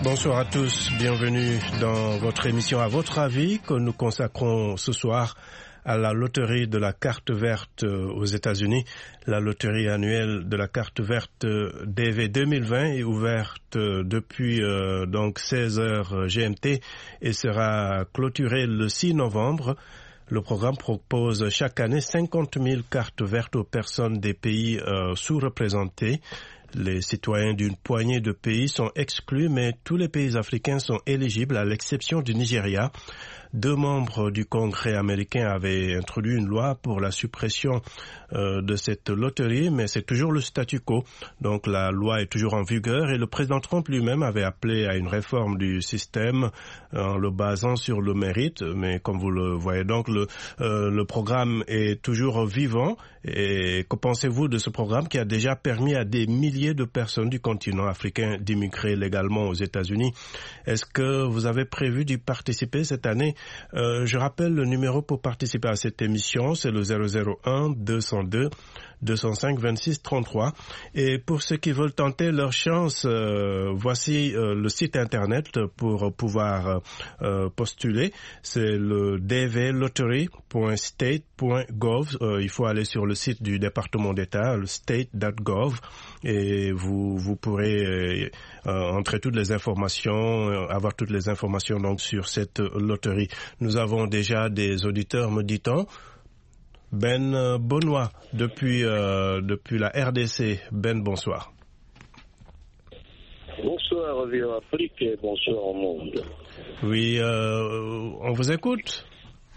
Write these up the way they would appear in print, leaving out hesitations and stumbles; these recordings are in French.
Bonsoir à tous, bienvenue dans votre émission À votre avis que nous consacrons ce soir à la loterie de la carte verte aux États-Unis. La loterie annuelle de la carte verte DV 2020 est ouverte depuis donc 16h GMT et sera clôturée le 6 novembre. Le programme propose chaque année 50 000 cartes vertes aux personnes des pays sous-représentés. Les citoyens d'une poignée de pays sont exclus, mais tous les pays africains sont éligibles à l'exception du Nigeria. 2 membres du Congrès américain avaient introduit une loi pour la suppression de cette loterie, mais c'est toujours le statu quo. Donc la loi est toujours en vigueur et le président Trump lui-même avait appelé à une réforme du système en le basant sur le mérite. Mais comme vous le voyez donc, le programme est toujours vivant. Et que pensez-vous de ce programme qui a déjà permis à des milliers de personnes du continent africain d'immigrer légalement aux États-Unis? Est-ce que vous avez prévu d'y participer cette année? Je rappelle le numéro pour participer à cette émission, c'est le 001 202 205 26 33. Et pour ceux qui veulent tenter leur chance, voici le site internet pour pouvoir postuler. C'est le dvlottery.state.gov. Il faut aller sur le site du département d'État, le state.gov, et vous pourrez entrer toutes les informations, avoir toutes les informations donc sur cette loterie. Nous avons déjà des auditeurs, me dit-on. Ben Benoît, depuis la RDC. Ben, bonsoir. Bonsoir, Vieux Afrique, et bonsoir au monde. Oui, on vous écoute.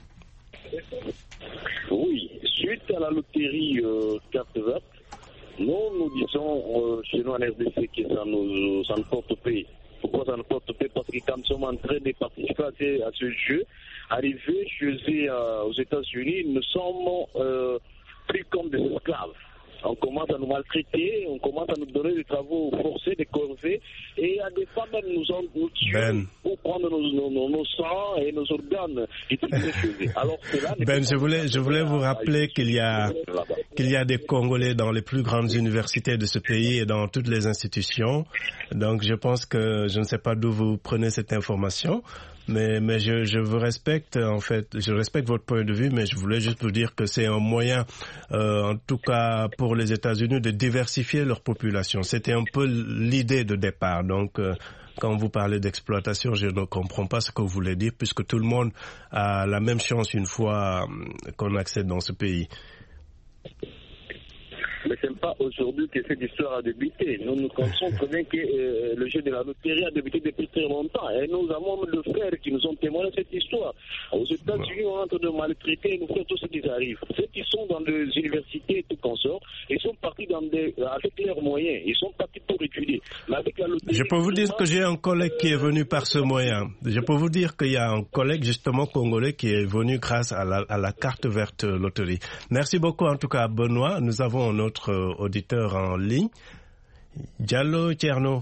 Oui, suite à la loterie carte verte, nous disons chez nous en RDC que ça ne porte pas. Pourquoi ça ne porte pas? Parce que quand nous sommes en train de participer à ce jeu, arrivé chez eux aux États-Unis, nous sommes pris comme des esclaves. On commence à nous maltraiter, on commence à nous donner des travaux forcés, des corvées, et à des fois même nous tuent pour prendre nos sangs et nos organes et toutes ces choses. Alors, je voulais vous rappeler qu'il y a des Congolais dans les plus grandes universités de ce pays et dans toutes les institutions. Donc je pense que je ne sais pas d'où vous prenez cette information. Mais je vous respecte, en fait, je respecte votre point de vue, mais je voulais juste vous dire que c'est un moyen, en tout cas pour les États-Unis, de diversifier leur population. C'était un peu l'idée de départ. Donc, quand vous parlez d'exploitation, je ne comprends pas ce que vous voulez dire, puisque tout le monde a la même chance une fois qu'on accède dans ce pays. Mais ce n'est pas aujourd'hui que cette histoire a débuté. Nous connaissons très bien que le jeu de la loterie a débuté depuis très longtemps. Et nous avons de frères qui nous ont témoigné cette histoire. Aux États-Unis, on est en train de maltraiter et nous faire tout ce qui arrive. Ceux qui sont dans les universités et tout consort, ils sont partis avec leurs moyens. Ils sont partis pour étudier. Mais avec la loterie, je peux vous dire que j'ai un collègue qui est venu par ce moyen. Je peux vous dire qu'il y a un collègue justement congolais qui est venu grâce à la carte verte loterie. Merci beaucoup en tout cas Benoît. Nous avons un autre auditeur en ligne. Diallo Tierno.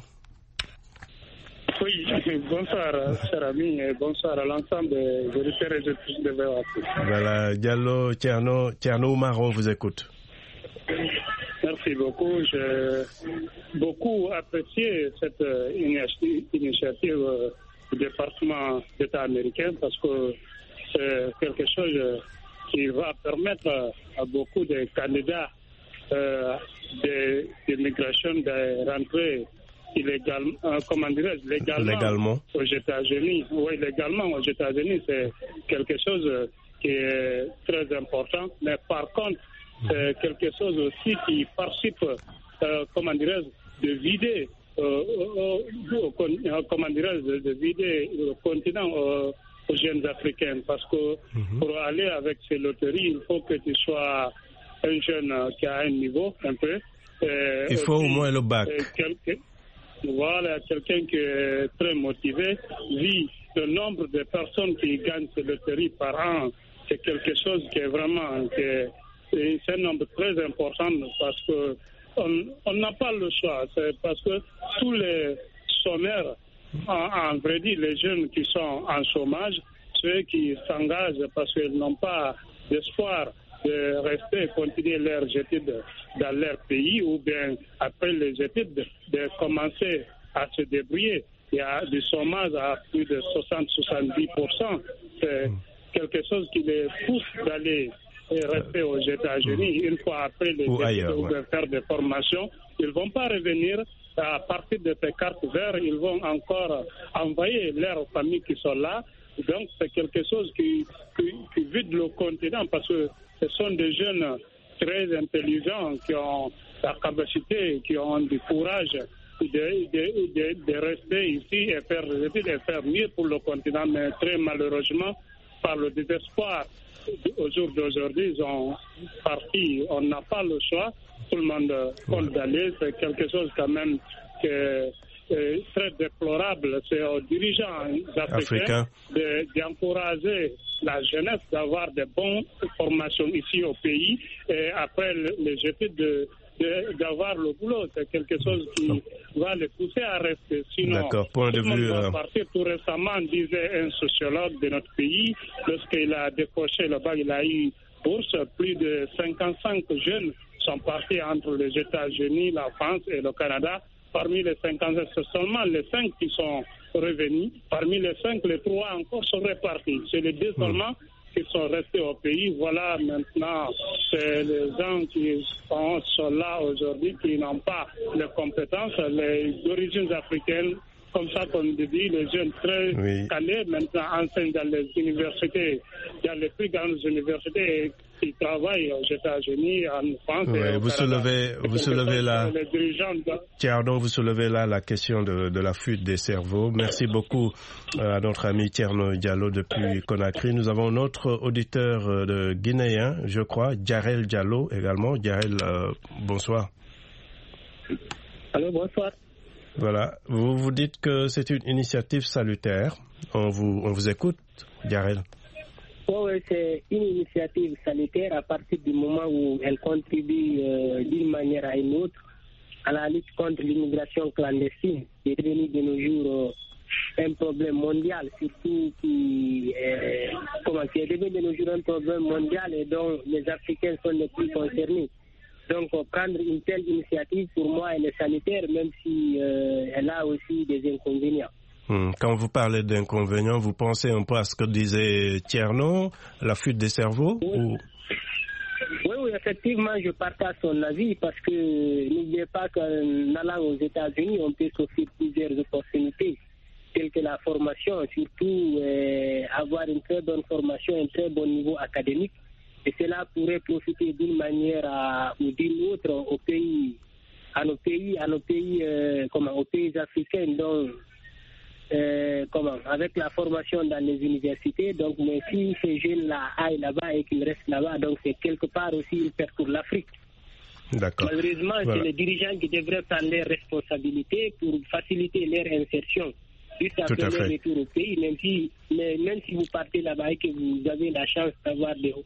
Oui, bonsoir, cher ami, et bonsoir à l'ensemble des auditeurs et auditrices de VOA. Voilà, Diallo Tierno Maron vous écoute. Merci beaucoup. J'ai beaucoup apprécié cette initiative du département d'État américain parce que c'est quelque chose qui va permettre à beaucoup de candidats d'immigration de rentrer légalement aux États-Unis. Oui, légalement aux États-Unis, c'est quelque chose qui est très important. Mais par contre, c'est quelque chose aussi qui participe, de vider, de vider le continent aux jeunes Africains. Parce que pour aller avec ces loteries, il faut que tu sois un jeune qui a un niveau un peu. Il faut au moins le bac. Voilà, quelqu'un qui est très motivé. Vu le nombre de personnes qui gagnent ces loteries par an, c'est quelque chose qui est vraiment c'est un nombre très important parce que on n'a pas le choix. C'est parce que tous les sommaires, en vrai dire, les jeunes qui sont en chômage, ceux qui s'engagent parce qu'ils n'ont pas d'espoir de rester et continuer leurs études dans leur pays ou bien après les études de commencer à se débrouiller il y a du chômage à plus de 60-70%. C'est quelque chose qui les pousse d'aller rester aux États-Unis. Une fois après les études de faire des formations, ils ne vont pas revenir. À partir de ces cartes vertes, ils vont encore envoyer leurs familles qui sont là. Donc, c'est quelque chose qui vide le continent parce que ce sont des jeunes très intelligents qui ont la capacité, qui ont du courage de rester ici et faire des études et faire mieux pour le continent. Mais très malheureusement, par le désespoir, au jour d'aujourd'hui, ils ont parti. On n'a pas le choix. Tout le monde compte d'aller. C'est quelque chose quand même que très déplorable. C'est aux dirigeants africains d'encourager la jeunesse d'avoir de bonnes formations ici au pays et après les jeter d'avoir le boulot. C'est quelque chose qui va les pousser à rester. Sinon, point de vue. Va partir. Tout récemment, disait un sociologue de notre pays, lorsqu'il a décroché le bac, il a eu bourse, plus de 55 jeunes sont partis entre les États-Unis, la France et le Canada. Parmi les 55, c'est seulement les 5 qui sont revenus. Parmi les 5, les 3 encore sont repartis. C'est les 2 seulement qui sont restés au pays. Voilà, maintenant, c'est les gens qui sont là aujourd'hui, qui n'ont pas les compétences, les origines africaines. Comme ça, comme je dis, les jeunes très calés maintenant enseignent dans les universités, dans les plus grandes universités qui travaillent aux États-Unis, en France. Oui, vous soulevez là, Tierno, vous soulevez là la question de la fuite des cerveaux. Merci beaucoup à notre ami Tierno Diallo depuis Conakry. Nous avons notre auditeur de guinéen, je crois, Djarel Diallo également. Djarel, bonsoir. Allô, bonsoir. Voilà, vous vous dites que c'est une initiative salutaire. On vous écoute, Djarel. Oui, c'est une initiative salutaire à partir du moment où elle contribue d'une manière à une autre à la lutte contre l'immigration clandestine, qui est devenue de nos jours un problème mondial, surtout qui est devenu de nos jours un problème mondial et dont les Africains sont les plus concernés. Donc, prendre une telle initiative, pour moi, elle est sanitaire, même si elle a aussi des inconvénients. Quand vous parlez d'inconvénients, vous pensez un peu à ce que disait Tierno, la fuite des cerveaux Oui, effectivement, je partage son avis parce que n'oubliez pas qu'en allant aux États-Unis, on peut s'offrir plusieurs opportunités, telles que la formation, surtout avoir une très bonne formation, un très bon niveau académique. Et cela pourrait profiter d'une manière ou d'une autre aux pays africains, donc avec la formation dans les universités. Donc, mais si ces jeunes-là aillent là-bas et qu'ils restent là-bas, donc c'est quelque part aussi une perte pour l'Afrique. D'accord. Malheureusement, c'est les dirigeants qui devraient prendre leurs responsabilités pour faciliter leur insertion. Juste après leur retour au pays, même si vous partez là-bas et que vous avez la chance d'avoir des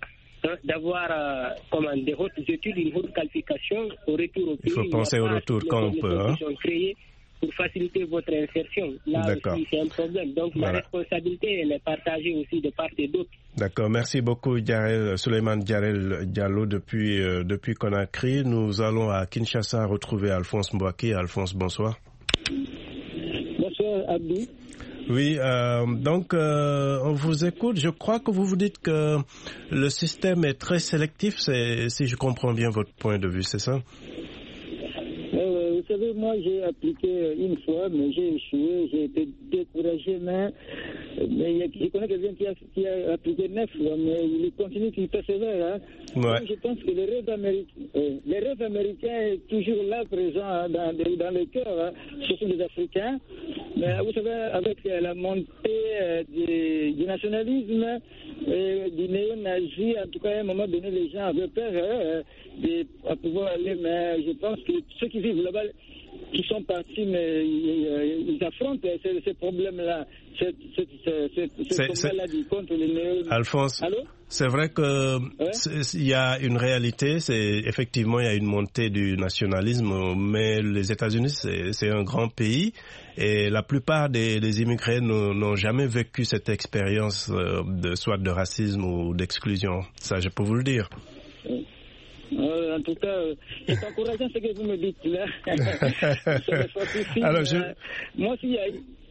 hautes études, une haute qualification au retour au pays. Il faut penser au retour quand on peut. Créées pour faciliter votre insertion. Là aussi, c'est un problème. Donc, la responsabilité, elle est partagée aussi de part et d'autre. D'accord. Merci beaucoup, Souleymane Djarel Diallo depuis Conakry. Nous allons à Kinshasa retrouver Alphonse Mbouaki. Alphonse, bonsoir. Bonsoir, Abdou. Oui, donc on vous écoute. Je crois que vous vous dites que le système est très sélectif, si je comprends bien votre point de vue, c'est ça? Vous savez, moi j'ai appliqué une fois, mais j'ai échoué, j'ai été découragé, mais je connais quelqu'un qui a appliqué 9 fois, mais il continue, qui persévère. Hein. Ouais. Je pense que le rêve américain est toujours là, présent dans le cœur. Hein. Ce sont des Africains. Mais vous savez, avec la montée du nationalisme, du néo-nazi, en tout cas, à un moment donné, les gens avaient peur de pouvoir aller. Mais je pense que ceux qui vivent là-bas, qui sont partis, mais ils affrontent ces problèmes-là, cette maladie contre les néo-nazis. Alphonse, allô? C'est vrai que il y a une réalité, c'est effectivement il y a une montée du nationalisme, mais les États-Unis c'est un grand pays et la plupart des immigrés n'ont jamais vécu cette expérience soit de racisme ou d'exclusion. Ça, je peux vous le dire. En tout cas, c'est encourageant ce que vous me dites là. Alors, moi, s'il y a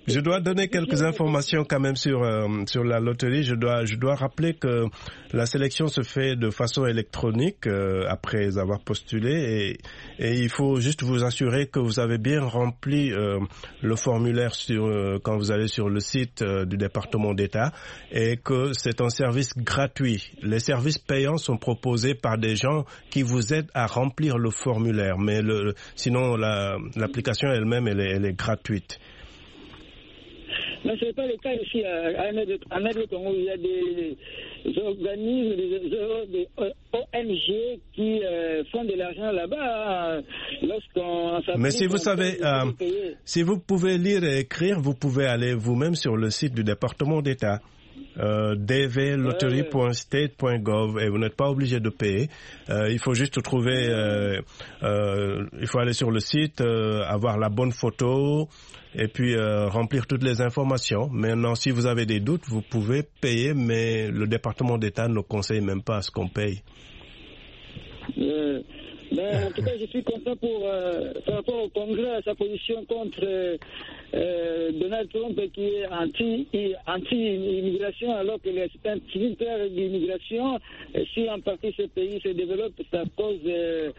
Je dois donner quelques informations quand même sur la loterie. Je dois rappeler que la sélection se fait de façon électronique après avoir postulé et il faut juste vous assurer que vous avez bien rempli le formulaire quand vous allez sur le site du département d'État et que c'est un service gratuit. Les services payants sont proposés par des gens qui vous aident à remplir le formulaire, mais sinon l'application elle-même elle est gratuite. Mais ce n'est pas le cas ici en Aide Congo. Il y a des organismes, des ONG qui font de l'argent là-bas lorsqu'on s'applique. Mais si vous savez, si vous pouvez lire et écrire, vous pouvez aller vous-même sur le site du département d'État. dvlottery.state.gov et vous n'êtes pas obligé de payer. Il faut juste trouver, il faut aller sur le site, avoir la bonne photo et puis remplir toutes les informations. Maintenant, si vous avez des doutes, vous pouvez payer, mais le département d'État ne conseille même pas à ce qu'on paye. Mais en tout cas, je suis content par rapport au Congrès, à sa position contre Donald Trump qui est anti-immigration, alors que c'est un tributaire d'immigration. Si en partie ce pays se développe, c'est à cause de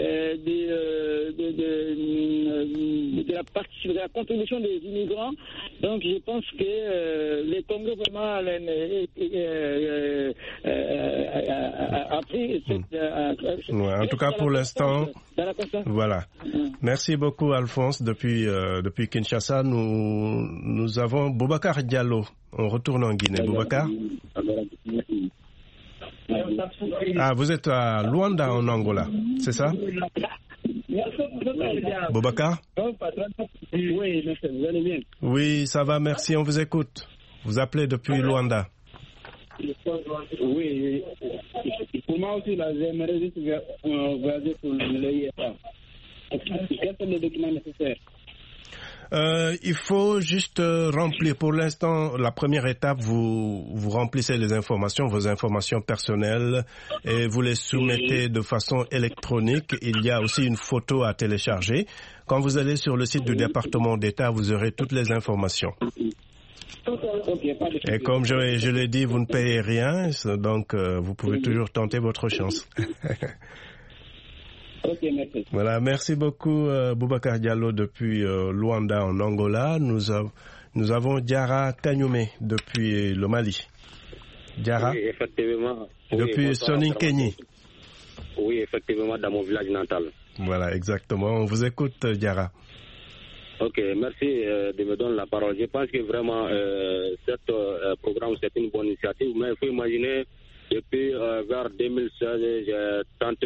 la contribution des immigrants. Donc je pense que le Congrès vraiment a pris cette... en tout cas, pour l'instant, voilà. Merci beaucoup, Alphonse. Depuis Kinshasa, nous avons Boubacar Diallo. On retourne en Guinée. Boubacar? Ah, vous êtes à Luanda, en Angola, c'est ça? Boubacar? Oui, vous allez bien? Oui, ça va, merci. On vous écoute. Vous appelez depuis Luanda. Oui, pour moi aussi, là, j'aimerais juste voyager pour l'IFA. Quels sont les documents nécessaires? Il faut juste remplir. Pour l'instant, la première étape, vous remplissez les informations, vos informations personnelles, et vous les soumettez de façon électronique. Il y a aussi une photo à télécharger. Quand vous allez sur le site du département d'État, vous aurez toutes les informations. Et comme je l'ai dit, vous ne payez rien, donc vous pouvez toujours tenter votre chance. Okay, merci. Voilà, merci beaucoup Boubacar Diallo depuis Luanda en Angola. Nous avons Diarra Kanyume depuis le Mali. Diarra? Oui, effectivement. Depuis Soninkenyi. Oui, effectivement, dans mon village natal. Voilà, exactement. On vous écoute, Diarra. Ok, merci de me donner la parole. Je pense que vraiment, ce programme, c'est une bonne initiative, mais il faut imaginer, depuis vers 2016, j'ai tenté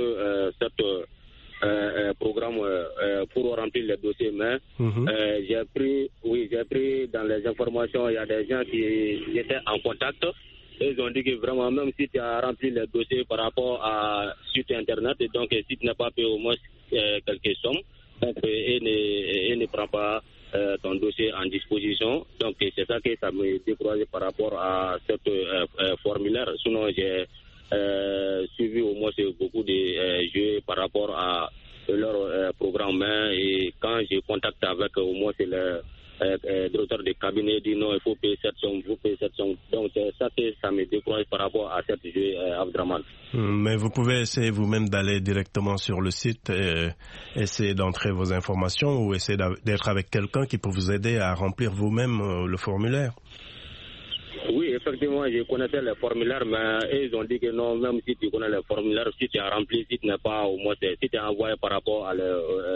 programme pour remplir les dossiers, mais j'ai pris dans les informations, il y a des gens qui étaient en contact. Ils ont dit que vraiment, même si tu as rempli les dossiers par rapport à site internet, et donc si tu n'as pas payé au moins quelques sommes, et ne prend pas ton dossier en disposition. Donc c'est ça que ça me décourage par rapport à ce formulaire. Sinon j'ai suivi au moins beaucoup de jeux par rapport à leur programme. Et quand j'ai contact avec au moins c'est le directeur de cabinet, dit non, il faut payer cette somme, vous payez cette somme. Donc c'est ça que ça me décourage par rapport à cette jeu Abdraman. Mais vous pouvez essayer vous-même d'aller directement sur le site et essayer d'entrer vos informations ou essayer d'être avec quelqu'un qui peut vous aider à remplir vous-même le formulaire. Oui, effectivement, je connaissais les formulaires, mais ils ont dit que non, même si tu connais les formulaires, si tu as rempli, si tu n'es pas au moins, si tu as envoyé par rapport à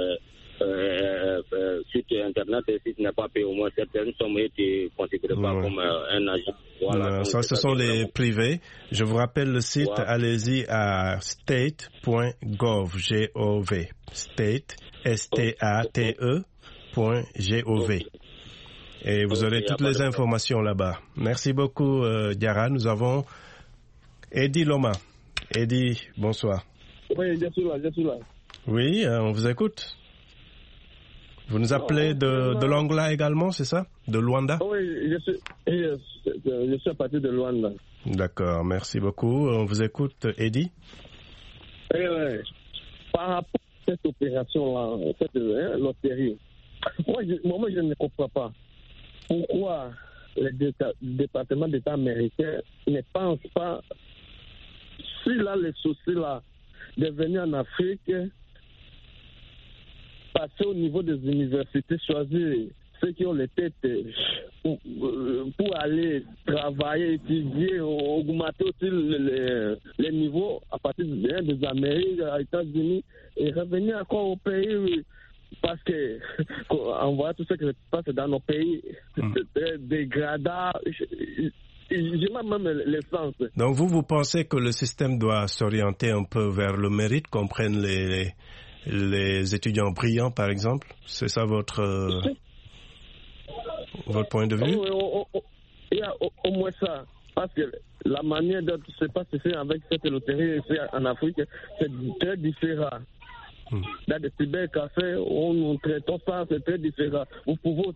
site internet, et si tu n'es pas payé au moins certaines sommes, et tu ne considères pas comme un agent. Voilà, non, ça, ce sont les privés. Je vous rappelle le site, allez-y à state.gov, G-O-V, state, S-T-A-T-E.gov. Et vous aurez toutes les informations là-bas. Merci beaucoup, Diarra. Nous avons Eddie Loma. Eddie, bonsoir. Oui, je suis là. Oui, on vous écoute. Vous nous appelez de l'Angola également, c'est ça? De Luanda? Oui, je suis à partir de Luanda. D'accord, merci beaucoup. On vous écoute, Eddie. Oui. Par rapport à cette opération-là, cette loterie, moi, je ne comprends pas. pourquoi le département d'État américain ne pense pas, s'il a le souci là de venir en Afrique, passer au niveau des universités, choisir ceux qui ont les têtes pour aller travailler, étudier, augmenter aussi les niveaux à partir des Amériques, des États-Unis, et revenir encore au pays, parce que on voit tout ce qui se passe dans nos pays, c'est très dégradant. J'ai même l'essence. Donc vous pensez que le système doit s'orienter un peu vers le mérite, qu'on prenne les étudiants brillants, par exemple? C'est ça votre point de vue? Il y a au moins ça. Parce que la manière dont se passe avec cette loterie ici en Afrique, c'est très différent. Dans des cybercafés, où nous traitons ça, c'est très différent. Vous pouvez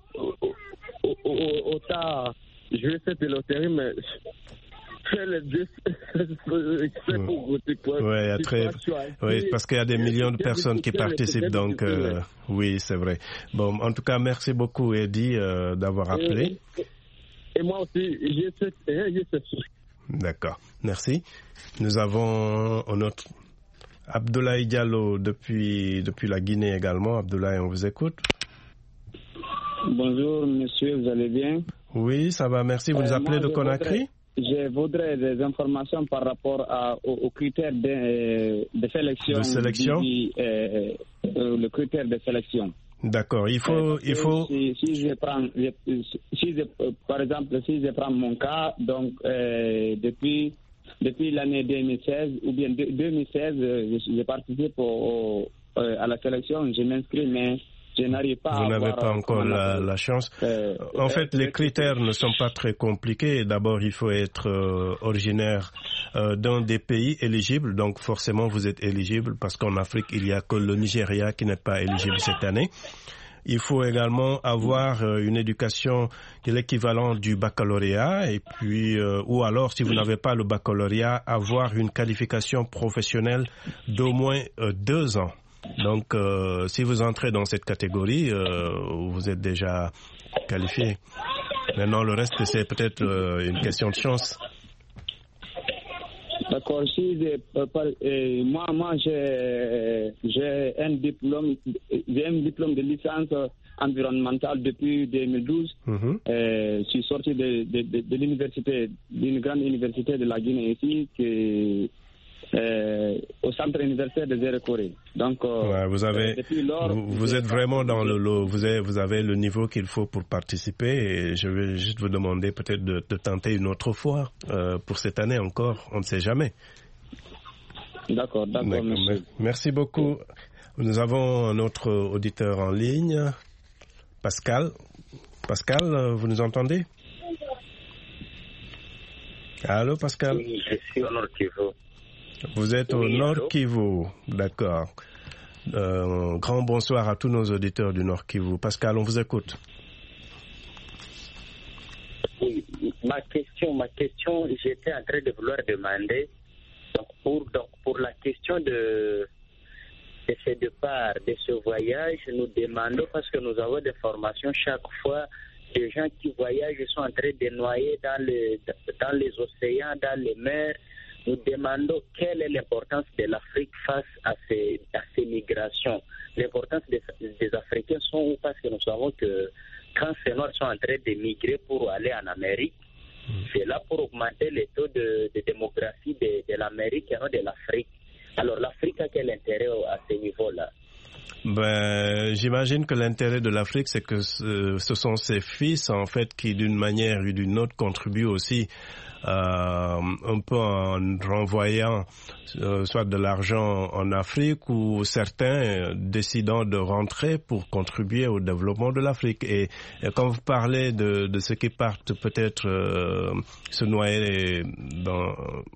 autant jouer cette loterie, mais faire les deux, c'est pour voter. Oui, parce qu'il y a des millions de personnes qui participent, donc oui, c'est vrai. Bon, en tout cas, merci beaucoup, Eddie, d'avoir appelé. Et moi aussi, j'ai cette souci. D'accord, merci. Nous avons notre Abdoulaye Diallo depuis la Guinée également. Abdoulaye, on vous écoute. Bonjour, monsieur, vous allez bien? Oui, ça va, merci. Vous nous appelez de Conakry? Je voudrais des informations par rapport aux critères de sélection. De sélection? Le critère de sélection. D'accord, il faut... Par exemple, si je prends mon cas, donc depuis l'année 2016, ou bien 2016, je participe à la sélection, je m'inscris, mais je n'arrive pas Vous n'avez pas encore la chance. En fait, les critères ne sont pas très compliqués. D'abord, il faut être originaire d'un des pays éligibles. Donc, forcément, vous êtes éligible parce qu'en Afrique, il n'y a que le Nigeria qui n'est pas éligible cette année. Il faut également avoir une éducation qui est l'équivalent du baccalauréat et puis, ou alors, si vous n'avez pas le baccalauréat, avoir une qualification professionnelle d'au moins 2 ans. Donc, si vous entrez dans cette catégorie, vous êtes déjà qualifié. Maintenant, le reste, c'est peut-être une question de chance. D'accord. Moi, j'ai un diplôme de licence environnementale depuis 2012. Je suis sorti de l'université, d'une grande université de la Guinée ici, au centre universitaire de Zérekoré. Donc, depuis lors, vous êtes vraiment dans le lot. Vous avez le niveau qu'il faut pour participer. Et je vais juste vous demander peut-être de tenter une autre fois pour cette année encore. On ne sait jamais. D'accord, monsieur. Merci beaucoup. Nous avons un autre auditeur en ligne, Pascal. Pascal, vous nous entendez? Allô, Pascal? Oui, je suis au Nord Kivu. Vous êtes au Nord Kivu, d'accord. Grand bonsoir à tous nos auditeurs du Nord Kivu. Pascal, on vous écoute. Oui, ma question, j'étais en train de vouloir demander, pour la question de ce départ, de ce voyage, nous demandons, parce que nous avons des formations chaque fois, des gens qui voyagent sont en train de noyer dans les océans, dans les mers. Nous demandons quelle est l'importance de l'Afrique face à ces migrations. L'importance des Africains sont où? Parce que nous savons que quand ces Noirs sont en train de migrer pour aller en Amérique, c'est là pour augmenter le taux de démographie de l'Amérique et non de l'Afrique. Alors l'Afrique a quel intérêt à ce niveau-là? J'imagine que l'intérêt de l'Afrique, c'est que ce sont ses fils, en fait, qui d'une manière ou d'une autre contribuent aussi un peu en renvoyant soit de l'argent en Afrique ou certains décidant de rentrer pour contribuer au développement de l'Afrique. Et quand vous parlez de ceux qui partent peut-être se noyer dans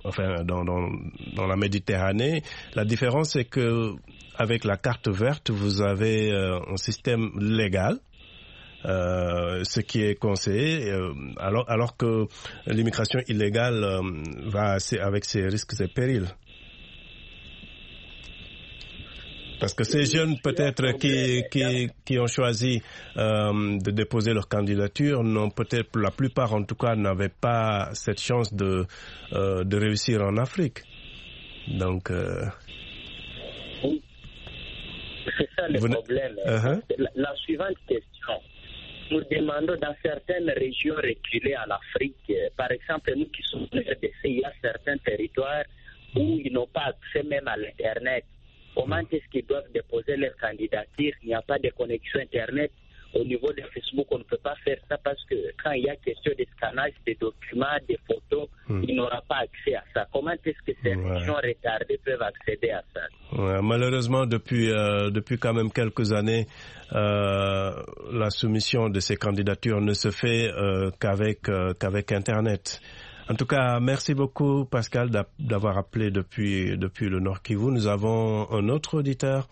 la Méditerranée, la différence c'est que avec la carte verte, vous avez un système légal. Ce qui est conseillé, alors que l'immigration illégale va avec ses risques et périls. Parce que ces jeunes, peut-être, qui ont choisi de déposer leur candidature, n'ont peut-être, la plupart en tout cas, n'avaient pas cette chance de réussir en Afrique. Donc... Oui. C'est ça le problème. La suivante question. Nous demandons dans certaines régions reculées en Afrique, par exemple, nous qui sommes en RDC, il y a certains territoires où ils n'ont pas accès même à l'Internet. Comment est-ce qu'ils doivent déposer leur candidature? Il n'y a pas de connexion Internet. Au niveau de Facebook, on ne peut pas faire ça parce que quand il y a question de scannage des documents, des photos, il n'aura pas accès à ça. Comment est-ce que ces régions retardées peuvent accéder à ça? Malheureusement, depuis quand même quelques années, la soumission de ces candidatures ne se fait qu'avec Internet. En tout cas, merci beaucoup Pascal d'avoir appelé depuis le Nord Kivu. Nous avons un autre auditeur.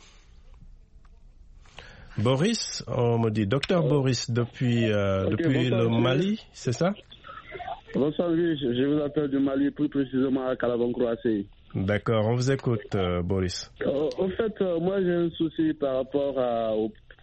Boris, on me dit docteur Boris depuis le Mali, c'est ça? Bonsoir, oui, je vous appelle du Mali, plus précisément à Calaban-Croatie. D'accord, on vous écoute, Boris. En fait, moi j'ai un souci par rapport à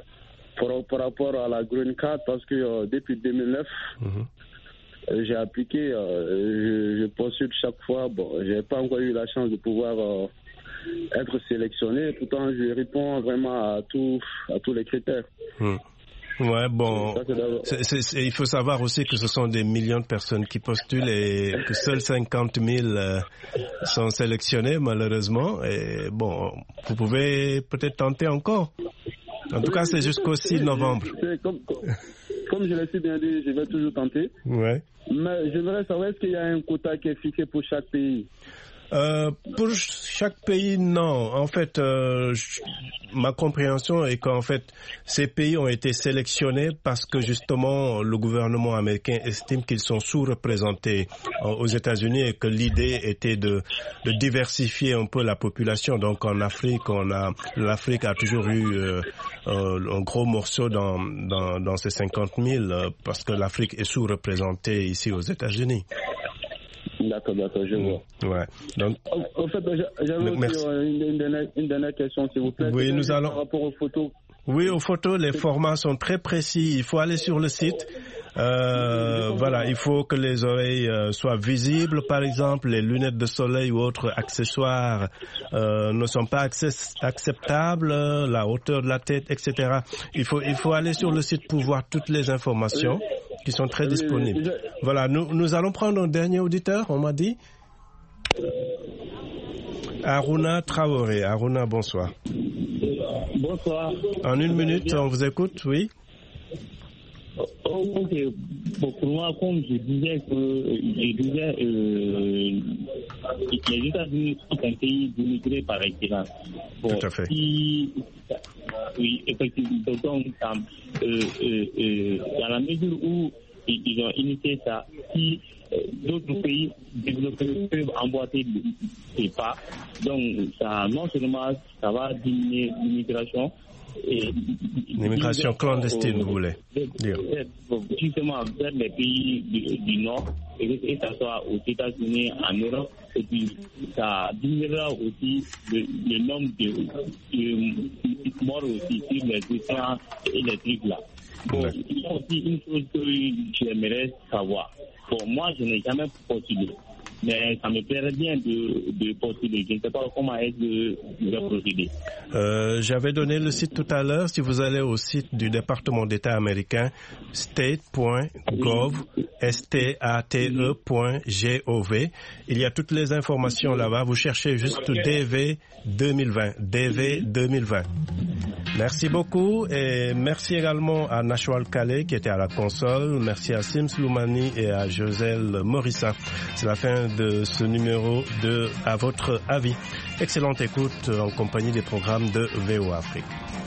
la Green Card parce que depuis 2009, j'ai appliqué, je postule chaque fois. Bon, j'ai pas encore eu la chance de pouvoir être sélectionné. Pourtant, je réponds vraiment à tous les critères. Ouais, bon, il faut savoir aussi que ce sont des millions de personnes qui postulent et que seuls 50 000 sont sélectionnés, malheureusement. Et bon, vous pouvez peut-être tenter encore. En tout cas, c'est jusqu'au 6 novembre. Comme je l'ai si bien dit, je vais toujours tenter. Ouais. Mais j'aimerais savoir, est-ce qu'il y a un quota qui est fixé pour chaque pays? Pour chaque pays, non. En fait, ma compréhension est qu'en fait, ces pays ont été sélectionnés parce que justement, le gouvernement américain estime qu'ils sont sous-représentés aux États-Unis et que l'idée était de diversifier un peu la population. Donc en Afrique, l'Afrique a toujours eu un gros morceau dans ces 50 000 parce que l'Afrique est sous-représentée ici aux États-Unis. D'accord, je vois. Ouais. Donc, en fait, j'avais aussi une dernière question, s'il vous plaît. Oui, nous allons. Par rapport aux photos. Oui, aux photos, les formats sont très précis. Il faut aller sur le site. Voilà, il faut que les oreilles soient visibles, par exemple, les lunettes de soleil ou autres accessoires ne sont pas acceptables, la hauteur de la tête, etc. Il faut aller sur le site pour voir toutes les informations qui sont très disponibles. Voilà, nous allons prendre un dernier auditeur, on m'a dit. Aruna Traoré. Aruna, bonsoir. Bonsoir. En une minute, on vous écoute, oui. Ok, bon, pour moi, comme je disais les États-Unis sont un pays d'immigrés par excellence. Bon, tout à fait. Oui, effectivement. Donc, dans la mesure où ils ont initié ça, si d'autres pays développés peuvent emboîter ces pas, donc ça, non seulement ça va diminuer l'immigration, l'immigration clandestine, vous voulez dire? Justement vers les pays du Nord, et ça soit aux États-Unis, en Europe, et puis ça diminuera aussi le nombre de morts aussi sur les océans et les trucs là. Bon, il y a aussi une chose que j'aimerais savoir. Bon, moi, je n'ai jamais postulé, mais ça me plairait bien de postuler. Je ne sais pas comment est-ce que je vais procéder. J'avais donné le site tout à l'heure. Si vous allez au site du département d'État américain, state.gov, state.gov, il y a toutes les informations là-bas. Vous cherchez juste DV 2020. DV 2020. Merci beaucoup et merci également à Nashwal Kale qui était à la console. Merci à Sims Loumani et à Joselle Morissa. C'est la fin de ce numéro de À votre avis. Excellente écoute en compagnie des programmes de VOA Afrique.